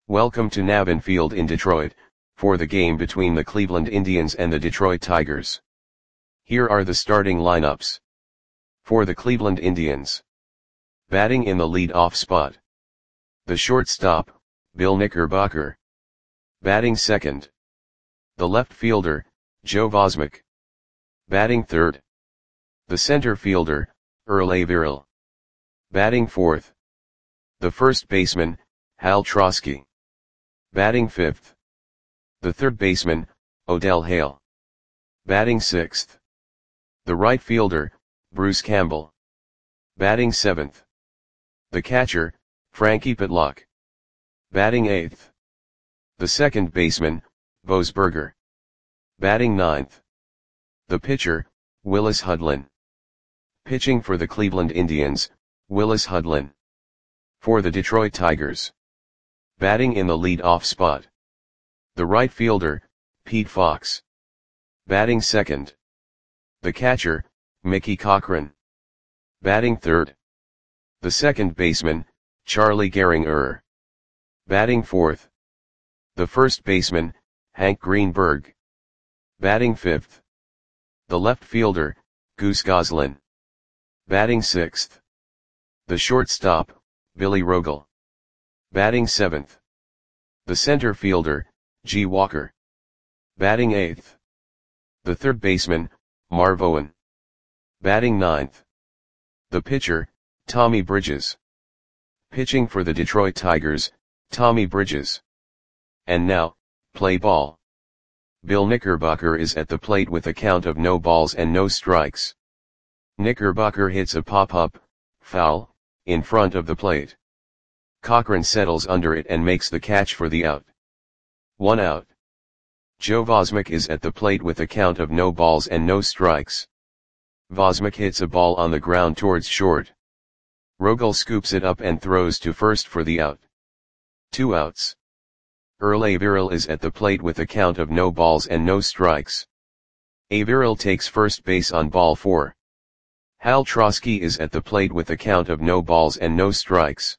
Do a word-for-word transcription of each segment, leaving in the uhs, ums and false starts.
Welcome to Navin Field in Detroit, for the game between the Cleveland Indians and the Detroit Tigers. Here are the starting lineups. For the Cleveland Indians. Batting in the lead-off spot. The shortstop, Bill Knickerbocker. Batting second. The left fielder, Joe Vosmek. Batting third. The center fielder, Earl Averill. Batting fourth. The first baseman, Hal Trosky. Batting fifth. The third baseman, Odell Hale. Batting sixth. The right fielder, Bruce Campbell. Batting seventh. The catcher, Frankie Pitlock. Batting eighth. The second baseman, Bose Berger. Batting ninth. The pitcher, Willis Hudlin. Pitching for the Cleveland Indians, Willis Hudlin. For the Detroit Tigers. Batting in the lead-off spot. The right fielder, Pete Fox. Batting second. The catcher, Mickey Cochrane. Batting third. The second baseman, Charlie Gehringer. Batting fourth. The first baseman, Hank Greenberg. Batting fifth. The left fielder, Goose Goslin. Batting sixth. The shortstop, Billy Rogel. Batting seventh. The center fielder, G. Walker. Batting eighth. The third baseman, Marv Owen. Batting ninth. The pitcher, Tommy Bridges. Pitching for the Detroit Tigers, Tommy Bridges. And now, play ball. Bill Knickerbocker is at the plate with a count of no balls and no strikes. Knickerbocker hits a pop-up, foul, in front of the plate. Cochrane settles under it and makes the catch for the out. One out. Joe Vosmek is at the plate with a count of no balls and no strikes. Vosmek hits a ball on the ground towards short. Rogel scoops it up and throws to first for the out. Two outs. Earl Averill is at the plate with a count of no balls and no strikes. Averill takes first base on ball four. Hal Trosky is at the plate with a count of no balls and no strikes.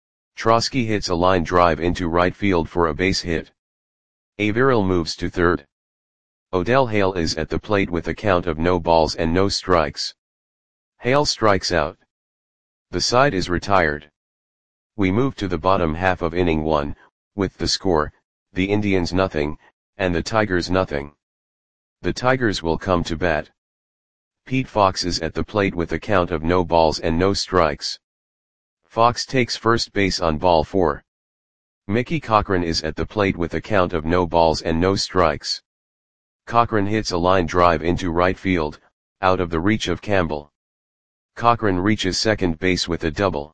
Trosky hits a line drive into right field for a base hit. Averill moves to third. Odell Hale is at the plate with a count of no balls and no strikes. Hale strikes out. The side is retired. We move to the bottom half of inning one, with the score, the Indians nothing, and the Tigers nothing. The Tigers will come to bat. Pete Fox is at the plate with a count of no balls and no strikes. Fox takes first base on ball four. Mickey Cochrane is at the plate with a count of no balls and no strikes. Cochrane hits a line drive into right field, out of the reach of Campbell. Cochrane reaches second base with a double.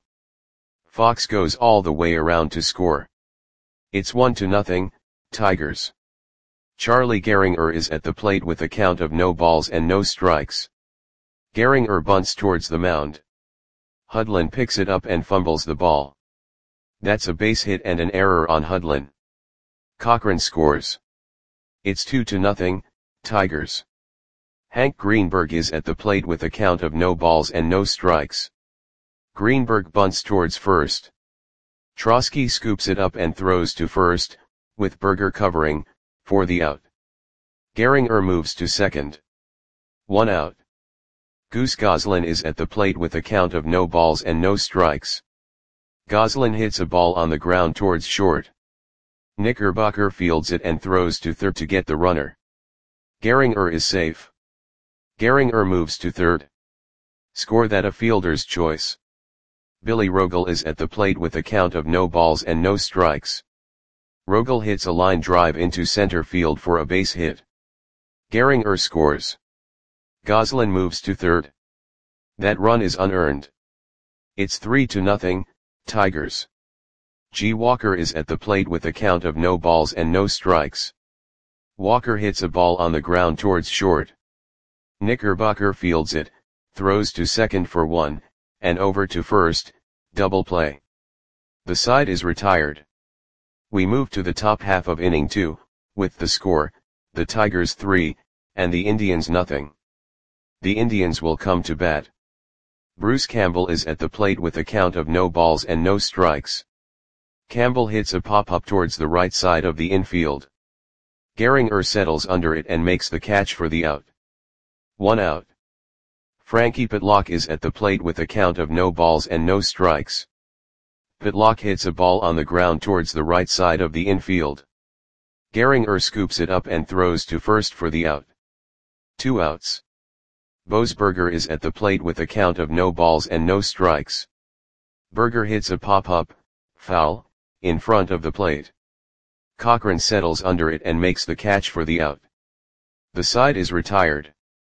Fox goes all the way around to score. It's one to nothing, Tigers. Charlie Gehringer is at the plate with a count of no balls and no strikes. Gehringer bunts towards the mound. Hudlin picks it up and fumbles the ball. That's a base hit and an error on Hudlin. Cochrane scores. It's two to nothing, Tigers. Hank Greenberg is at the plate with a count of no balls and no strikes. Greenberg bunts towards first. Trosky scoops it up and throws to first, with Berger covering, for the out. Gehringer moves to second. One out. Goose Goslin is at the plate with a count of no balls and no strikes. Goslin hits a ball on the ground towards short. Knickerbocker fields it and throws to third to get the runner. Gehringer is safe. Gehringer moves to third. Score that a fielder's choice. Billy Rogel is at the plate with a count of no balls and no strikes. Rogel hits a line drive into center field for a base hit. Gehringer scores. Goslin moves to third. That run is unearned. It's three to nothing, Tigers. G. Walker is at the plate with a count of no balls and no strikes. Walker hits a ball on the ground towards short. Knickerbocker fields it, throws to second for one, and over to first, double play. The side is retired. We move to the top half of inning two, with the score, the Tigers three, and the Indians nothing. The Indians will come to bat. Bruce Campbell is at the plate with a count of no balls and no strikes. Campbell hits a pop-up towards the right side of the infield. Gehringer settles under it and makes the catch for the out. One out. Frankie Pitlock is at the plate with a count of no balls and no strikes. Pitlock hits a ball on the ground towards the right side of the infield. Gehringer scoops it up and throws to first for the out. Two outs. Boasberger is at the plate with a count of no balls and no strikes. Berger hits a pop-up, foul, in front of the plate. Cochran settles under it and makes the catch for the out. The side is retired.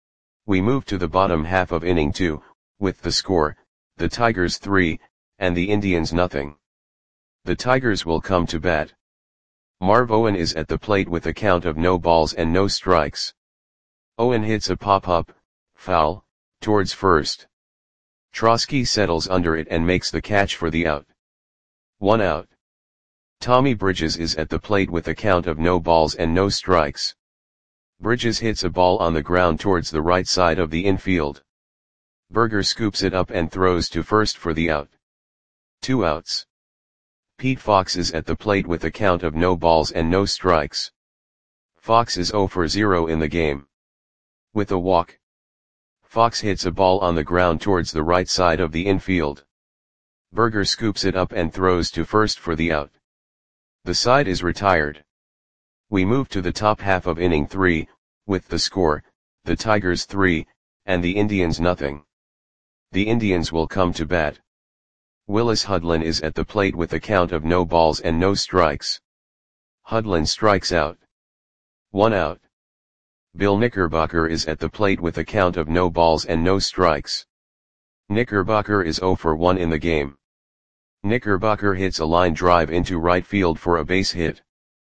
We move to the bottom half of inning two, with the score, the Tigers three, and the Indians nothing. The Tigers will come to bat. Marv Owen is at the plate with a count of no balls and no strikes. Owen hits a pop-up, foul, towards first. Trotsky settles under it and makes the catch for the out. One out. Tommy Bridges is at the plate with a count of no balls and no strikes. Bridges hits a ball on the ground towards the right side of the infield. Berger scoops it up and throws to first for the out. Two outs. Pete Fox is at the plate with a count of no balls and no strikes. Fox is zero for zero in the game. With a walk. Fox hits a ball on the ground towards the right side of the infield. Berger scoops it up and throws to first for the out. The side is retired. We move to the top half of inning three, with the score, the Tigers three, and the Indians nothing. The Indians will come to bat. Willis Hudlin is at the plate with a count of no balls and no strikes. Hudlin strikes out. One out. Bill Knickerbocker is at the plate with a count of no balls and no strikes. Knickerbocker is zero for one in the game. Knickerbocker hits a line drive into right field for a base hit.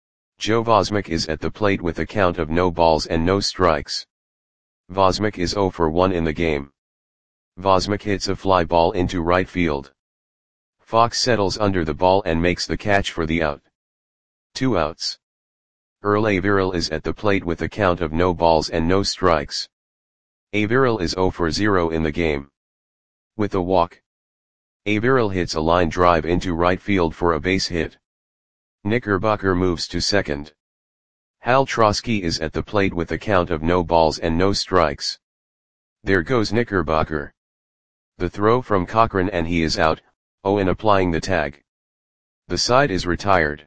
Joe Vosmick is at the plate with a count of no balls and no strikes. Vosmick is zero for one in the game. Vosmick hits a fly ball into right field. Fox settles under the ball and makes the catch for the out. Two outs. Earl Averill is at the plate with a count of no balls and no strikes. Averill is zero for zero in the game. With a walk. Averill hits a line drive into right field for a base hit. Knickerbocker moves to second. Hal Trotsky is at the plate with a count of no balls and no strikes. There goes Knickerbocker. The throw from Cochran and he is out, Owen applying the tag. The side is retired.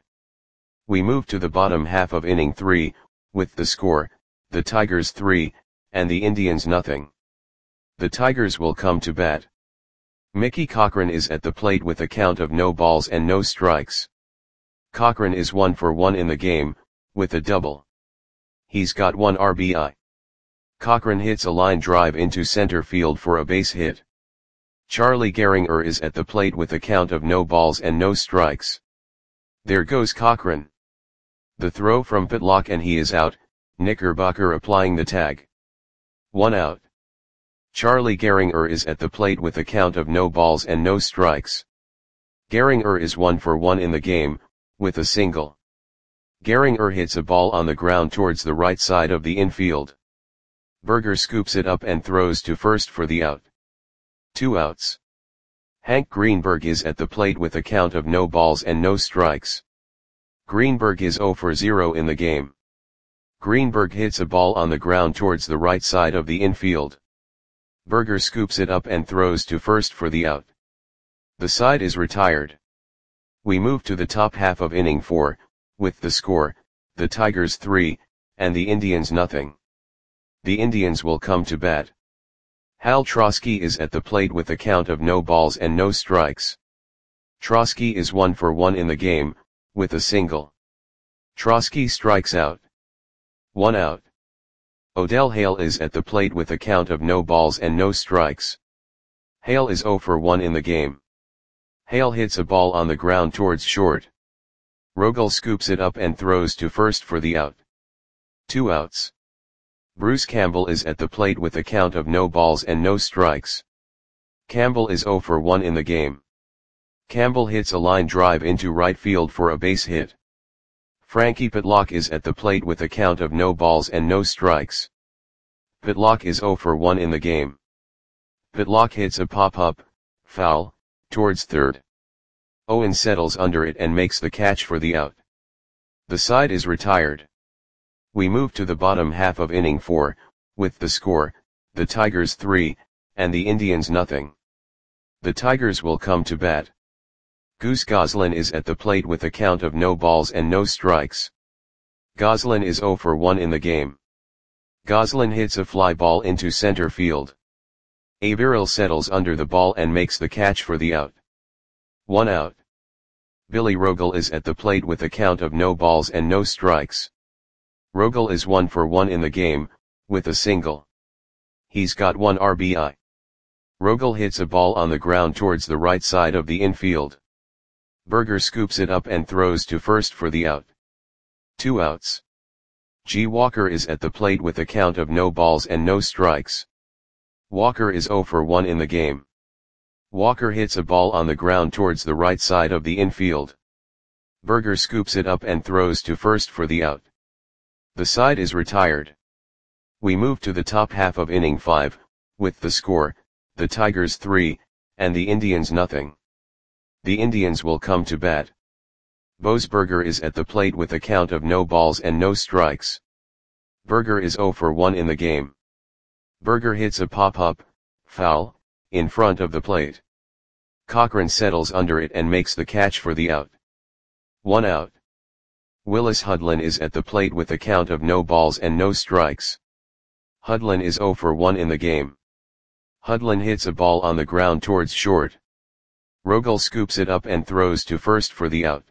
We move to the bottom half of inning three, with the score, the Tigers three, and the Indians nothing. The Tigers will come to bat. Mickey Cochran is at the plate with a count of no balls and no strikes. Cochran is one for one in the game, with a double. He's got one R B I. Cochran hits a line drive into center field for a base hit. Charlie Gehringer is at the plate with a count of no balls and no strikes. There goes Cochran. The throw from Pitlock and he is out, Knickerbocker applying the tag. One out. Charlie Gehringer is at the plate with a count of no balls and no strikes. Gehringer is one for one in the game, with a single. Gehringer hits a ball on the ground towards the right side of the infield. Berger scoops it up and throws to first for the out. Two outs. Hank Greenberg is at the plate with a count of no balls and no strikes. Greenberg is zero for zero in the game. Greenberg hits a ball on the ground towards the right side of the infield. Berger scoops it up and throws to first for the out. The side is retired. We move to the top half of inning four, with the score, the Tigers three, and the Indians nothing. The Indians will come to bat. Hal Trotsky is at the plate with a count of no balls and no strikes. Trotsky is one for one in the game, with a single. Trotsky strikes out. One out. Odell Hale is at the plate with a count of no balls and no strikes. Hale is zero for one in the game. Hale hits a ball on the ground towards short. Rogel scoops it up and throws to first for the out. Two outs. Bruce Campbell is at the plate with a count of no balls and no strikes. Campbell is zero for one in the game. Campbell hits a line drive into right field for a base hit. Frankie Pitlock is at the plate with a count of no balls and no strikes. Pitlock is zero for one in the game. Pitlock hits a pop-up, foul, towards third. Owen settles under it and makes the catch for the out. The side is retired. We move to the bottom half of inning four, with the score, the Tigers three, and the Indians nothing. The Tigers will come to bat. Goose Goslin is at the plate with a count of no balls and no strikes. Goslin is zero for one in the game. Goslin hits a fly ball into center field. Averill settles under the ball and makes the catch for the out. One out. Billy Rogel is at the plate with a count of no balls and no strikes. Rogel is one for one in the game, with a single. He's got one R B I. Rogel hits a ball on the ground towards the right side of the infield. Berger scoops it up and throws to first for the out. Two outs. G. Walker is at the plate with a count of no balls and no strikes. Walker is zero for one in the game. Walker hits a ball on the ground towards the right side of the infield. Berger scoops it up and throws to first for the out. The side is retired. We move to the top half of inning five, with the score, the Tigers three, and the Indians nothing. The Indians will come to bat. Bosberger is at the plate with a count of no balls and no strikes. Berger is zero for one in the game. Berger hits a pop-up, foul, in front of the plate. Cochran settles under it and makes the catch for the out. One out. Willis Hudlin is at the plate with a count of no balls and no strikes. Hudlin is zero for one in the game. Hudlin hits a ball on the ground towards short. Rogel scoops it up and throws to first for the out.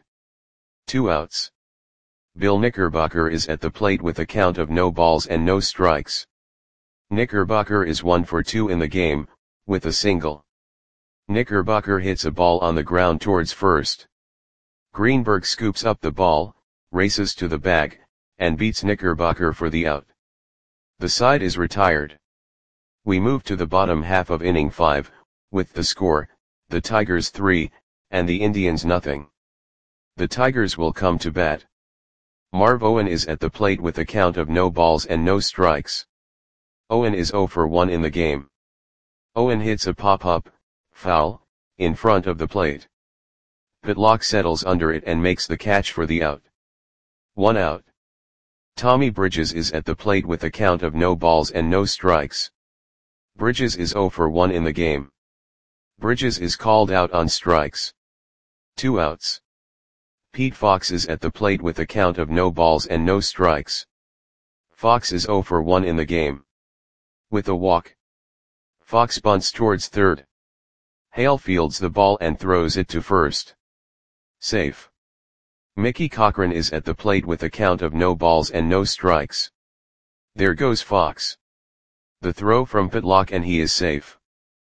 Two outs. Bill Knickerbocker is at the plate with a count of no balls and no strikes. Knickerbocker is one for two in the game, with a single. Knickerbocker hits a ball on the ground towards first. Greenberg scoops up the ball, races to the bag, and beats Knickerbocker for the out. The side is retired. We move to the bottom half of inning five, with the score, the Tigers three, and the Indians nothing. The Tigers will come to bat. Marv Owen is at the plate with a count of no balls and no strikes. Owen is zero for one in the game. Owen hits a pop-up, foul, in front of the plate. Pitlock settles under it and makes the catch for the out. One out. Tommy Bridges is at the plate with a count of no balls and no strikes. Bridges is zero for one in the game. Bridges is called out on strikes. Two outs. Pete Fox is at the plate with a count of no balls and no strikes. Fox is zero for one in the game. With a walk. Fox bunts towards third. Hale fields the ball and throws it to first. Safe. Mickey Cochran is at the plate with a count of no balls and no strikes. There goes Fox. The throw from Pitlock and he is safe.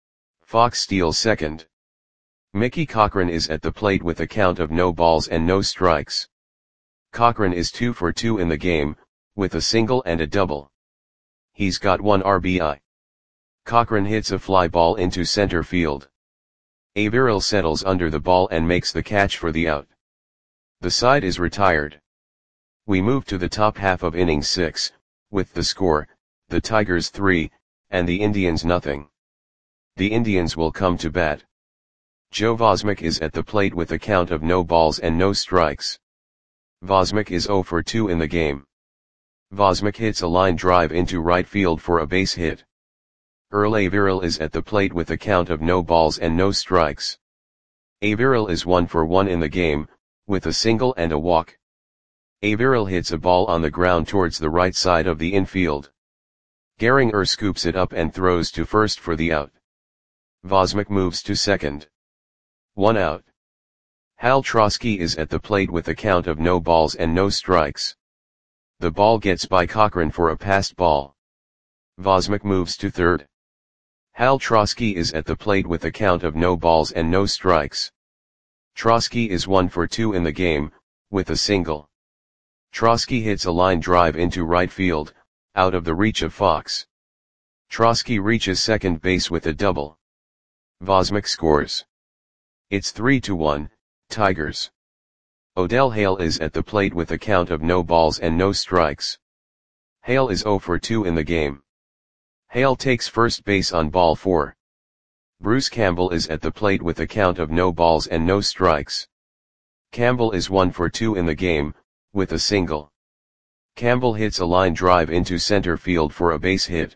Fox steals second. Mickey Cochran is at the plate with a count of no balls and no strikes. Cochran is two for two in the game, with a single and a double. He's got one R B I. Cochran hits a fly ball into center field. Averill settles under the ball and makes the catch for the out. The side is retired. We move to the top half of inning six, with the score, the Tigers three, and the Indians nothing. The Indians will come to bat. Joe Vosmick is at the plate with a count of no balls and no strikes. Vosmick is zero for two in the game. Vosmick hits a line drive into right field for a base hit. Earl Averill is at the plate with a count of no balls and no strikes. Averill is one for one in the game, with a single and a walk. Averill hits a ball on the ground towards the right side of the infield. Gehringer scoops it up and throws to first for the out. Vosmick moves to second. One out. Hal Trosky is at the plate with a count of no balls and no strikes. The ball gets by Cochran for a passed ball. Vosmick moves to third. Hal Trosky is at the plate with a count of no balls and no strikes. Trosky is one for two in the game, with a single. Trosky hits a line drive into right field, out of the reach of Fox. Trosky reaches second base with a double. Vosmick scores. It's three to one, Tigers. Odell Hale is at the plate with a count of no balls and no strikes. Hale is zero for two in the game. Hale takes first base on ball four. Bruce Campbell is at the plate with a count of no balls and no strikes. Campbell is one for two in the game, with a single. Campbell hits a line drive into center field for a base hit.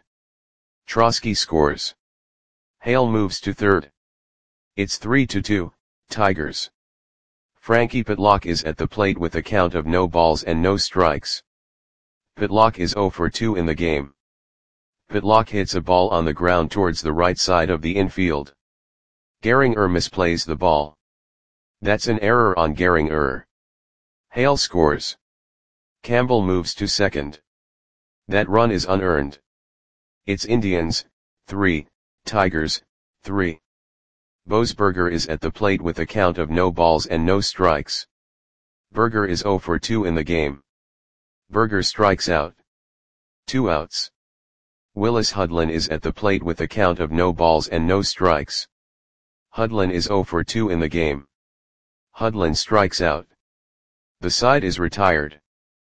Trosky scores. Hale moves to third. It's three to two, Tigers. Frankie Pitlock is at the plate with a count of no balls and no strikes. Pitlock is zero for two in the game. Pitlock hits a ball on the ground towards the right side of the infield. Gehringer misplays the ball. That's an error on Gehringer. Hale scores. Campbell moves to second. That run is unearned. It's Indians, three, Tigers, three. Boasberger is at the plate with a count of no balls and no strikes. Berger is zero for two in the game. Berger strikes out. Two outs. Willis Hudlin is at the plate with a count of no balls and no strikes. Hudlin is zero for two in the game. Hudlin strikes out. The side is retired.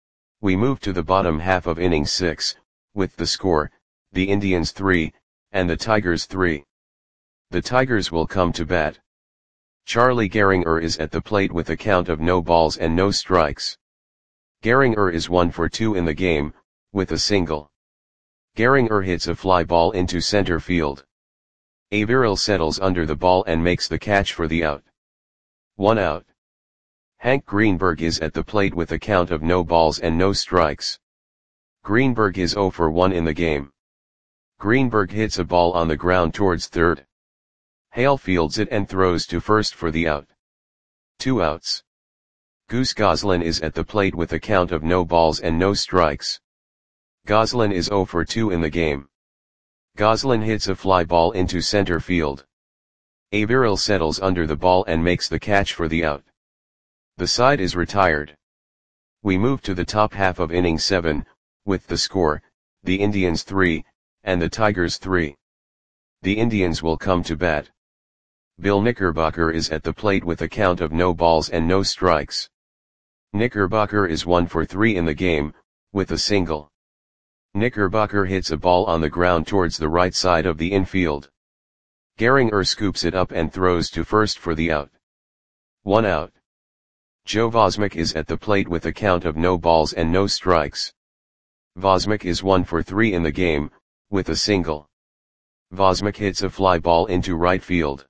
We move to the bottom half of inning six, with the score, the Indians three, and the Tigers three. The Tigers will come to bat. Charlie Gehringer is at the plate with a count of no balls and no strikes. Gehringer is one for two in the game, with a single. Gehringer hits a fly ball into center field. Averill settles under the ball and makes the catch for the out. One out. Hank Greenberg is at the plate with a count of no balls and no strikes. Greenberg is zero for one in the game. Greenberg hits a ball on the ground towards third. Hale fields it and throws to first for the out. Two outs. Goose Goslin is at the plate with a count of no balls and no strikes. Goslin is zero for two in the game. Goslin hits a fly ball into center field. Averill settles under the ball and makes the catch for the out. The side is retired. We move to the top half of inning seven, with the score, the Indians three, and the Tigers three. The Indians will come to bat. Bill Knickerbocker is at the plate with a count of no balls and no strikes. Knickerbocker is one for three in the game, with a single. Knickerbocker hits a ball on the ground towards the right side of the infield. Gehringer scoops it up and throws to first for the out. One out. Joe Vosmick is at the plate with a count of no balls and no strikes. Vosmick is one for three in the game, with a single. Vosmick hits a fly ball into right field.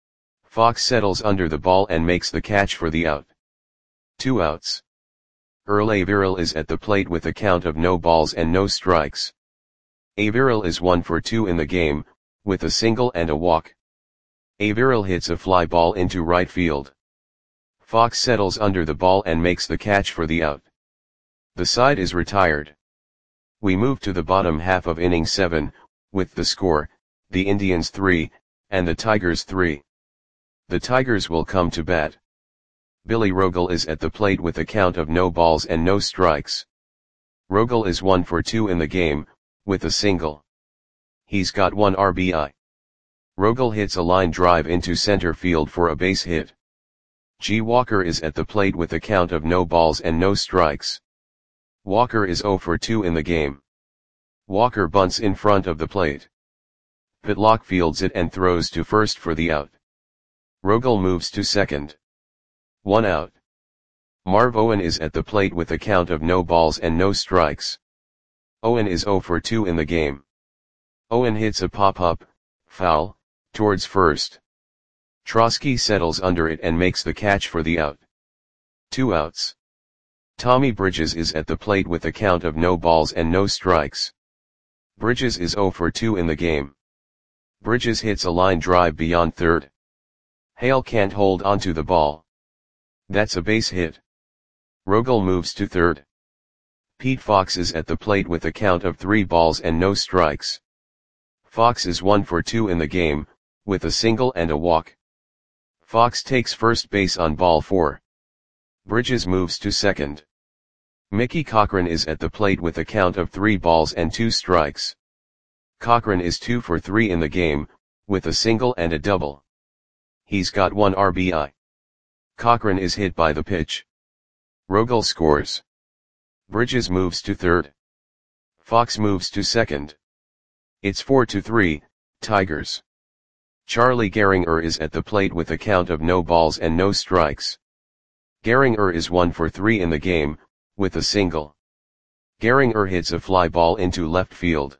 Fox settles under the ball and makes the catch for the out. Two outs. Earl Averill is at the plate with a count of no balls and no strikes. Averill is one for two in the game, with a single and a walk. Averill hits a fly ball into right field. Fox settles under the ball and makes the catch for the out. The side is retired. We move to the bottom half of inning seven, with the score, the Indians three, and the Tigers three. The Tigers will come to bat. Billy Rogel is at the plate with a count of no balls and no strikes. Rogel is one for two in the game, with a single. He's got one R B I. Rogel hits a line drive into center field for a base hit. G. Walker is at the plate with a count of no balls and no strikes. Walker is zero for two in the game. Walker bunts in front of the plate. Pitlock fields it and throws to first for the out. Rogel moves to second. One out. Marv Owen is at the plate with a count of no balls and no strikes. Owen is zero for two in the game. Owen hits a pop-up, foul, towards first. Trosky settles under it and makes the catch for the out. Two outs. Tommy Bridges is at the plate with a count of no balls and no strikes. Bridges is zero for two in the game. Bridges hits a line drive beyond third. Hale can't hold onto the ball. That's a base hit. Rogel moves to third. Pete Fox is at the plate with a count of three balls and no strikes. Fox is one for two in the game, with a single and a walk. Fox takes first base on ball four. Bridges moves to second. Mickey Cochran is at the plate with a count of three balls and two strikes. Cochran is two for three in the game, with a single and a double. He's got one R B I. Cochran is hit by the pitch. Rogel scores. Bridges moves to third. Fox moves to second. It's four to three, Tigers. Charlie Gehringer is at the plate with a count of no balls and no strikes. Gehringer is one for three in the game, with a single. Gehringer hits a fly ball into left field.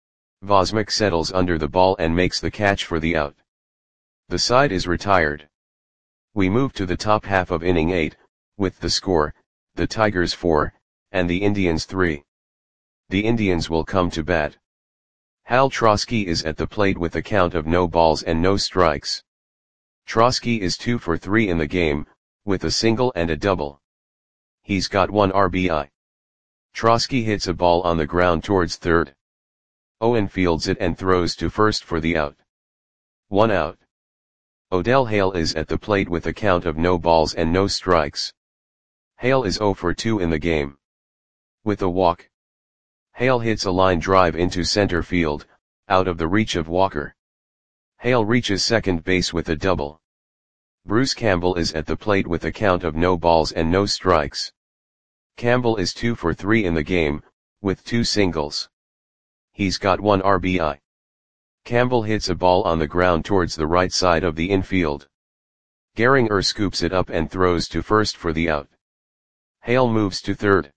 Vosmik settles under the ball and makes the catch for the out. The side is retired. We move to the top half of inning eight, with the score, the Tigers four, and the Indians three. The Indians will come to bat. Hal Trosky is at the plate with a count of no balls and no strikes. Trosky is two for three in the game, with a single and a double. He's got one R B I. Trosky hits a ball on the ground towards third. Owen fields it and throws to first for the out. One out. Odell Hale is at the plate with a count of no balls and no strikes. Hale is zero for two in the game. With a walk. Hale hits a line drive into center field, out of the reach of Walker. Hale reaches second base with a double. Bruce Campbell is at the plate with a count of no balls and no strikes. Campbell is two for three in the game, with two singles. He's got one R B I. Campbell hits a ball on the ground towards the right side of the infield. Gehringer scoops it up and throws to first for the out. Hale moves to third.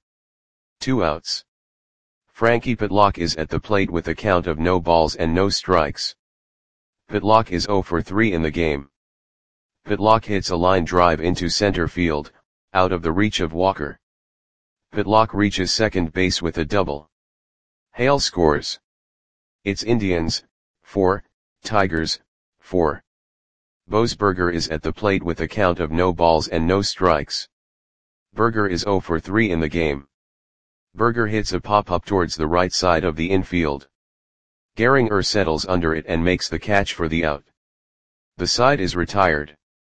Two outs. Frankie Pitlock is at the plate with a count of no balls and no strikes. Pitlock is zero for three in the game. Pitlock hits a line drive into center field, out of the reach of Walker. Pitlock reaches second base with a double. Hale scores. It's Indians, four, Tigers, four. Bosberger is at the plate with a count of no balls and no strikes. Berger is zero for three in the game. Berger hits a pop-up towards the right side of the infield. Gehringer settles under it and makes the catch for the out. The side is retired.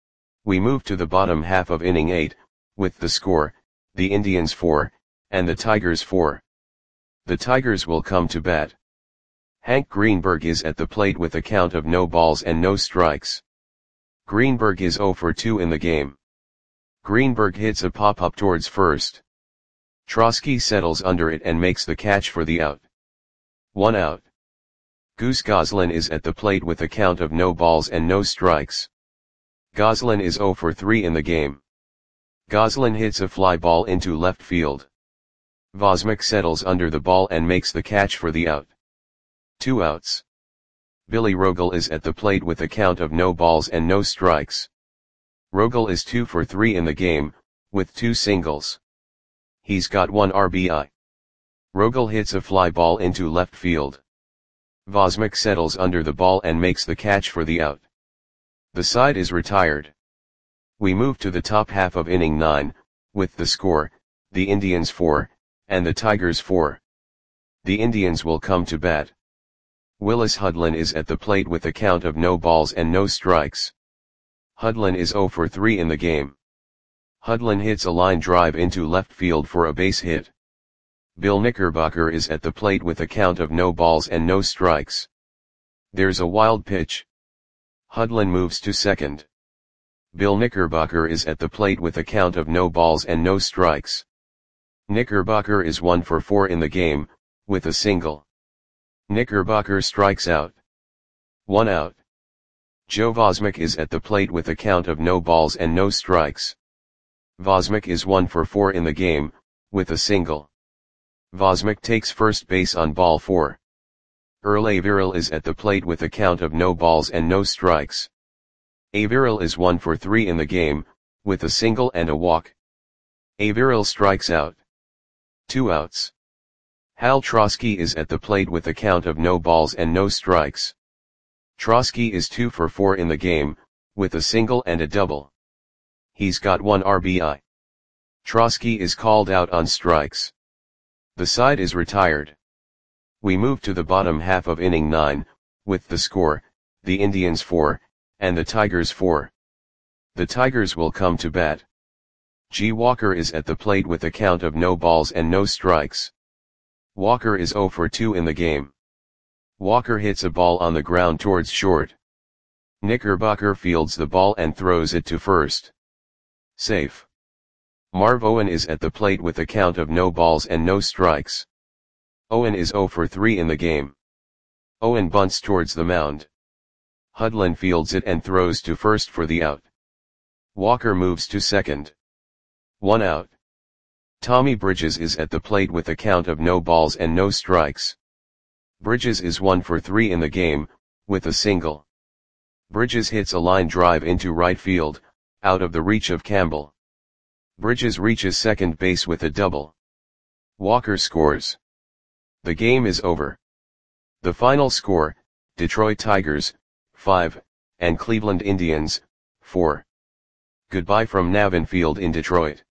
We move to the bottom half of inning eight, with the score, the Indians four, and the Tigers four. The Tigers will come to bat. Hank Greenberg is at the plate with a count of no balls and no strikes. Greenberg is zero for two in the game. Greenberg hits a pop-up towards first. Trosky settles under it and makes the catch for the out. One out. Goose Goslin is at the plate with a count of no balls and no strikes. Goslin is zero for three in the game. Goslin hits a fly ball into left field. Vosmik settles under the ball and makes the catch for the out. Two outs. Billy Rogel is at the plate with a count of no balls and no strikes. Rogel is two for three in the game, with two singles. He's got one R B I. Rogel hits a fly ball into left field. Vosmik settles under the ball and makes the catch for the out. The side is retired. We move to the top half of inning nine, with the score, the Indians four, and the Tigers four. The Indians will come to bat. Willis Hudlin is at the plate with a count of no balls and no strikes. Hudlin is zero for three in the game. Hudlin hits a line drive into left field for a base hit. Bill Knickerbocker is at the plate with a count of no balls and no strikes. There's a wild pitch. Hudlin moves to second. Bill Knickerbocker is at the plate with a count of no balls and no strikes. Knickerbocker is one for four in the game, with a single. Knickerbocker strikes out. One out. Joe Vosmik is at the plate with a count of no balls and no strikes. Vosmik is one for four in the game, with a single. Vosmik takes first base on ball four. Earl Averill is at the plate with a count of no balls and no strikes. Averill is one for three in the game, with a single and a walk. Averill strikes out. Two outs. Hal Trosky is at the plate with a count of no balls and no strikes. Trosky is two for four in the game, with a single and a double. He's got one R B I. Trosky is called out on strikes. The side is retired. We move to the bottom half of inning nine, with the score, the Indians four, and the Tigers four. The Tigers will come to bat. G. Walker is at the plate with a count of no balls and no strikes. Walker is zero for two in the game. Walker hits a ball on the ground towards short. Knickerbocker fields the ball and throws it to first. Safe. Marv Owen is at the plate with a count of no balls and no strikes. Owen is zero for three in the game. Owen bunts towards the mound. Hudlin fields it and throws to first for the out. Walker moves to second. One out. Tommy Bridges is at the plate with a count of no balls and no strikes. Bridges is one for three in the game, with a single. Bridges hits a line drive into right field, out of the reach of Campbell. Bridges reaches second base with a double. Walker scores. The game is over. The final score, Detroit Tigers, five, and Cleveland Indians, four. Goodbye from Navin Field in Detroit.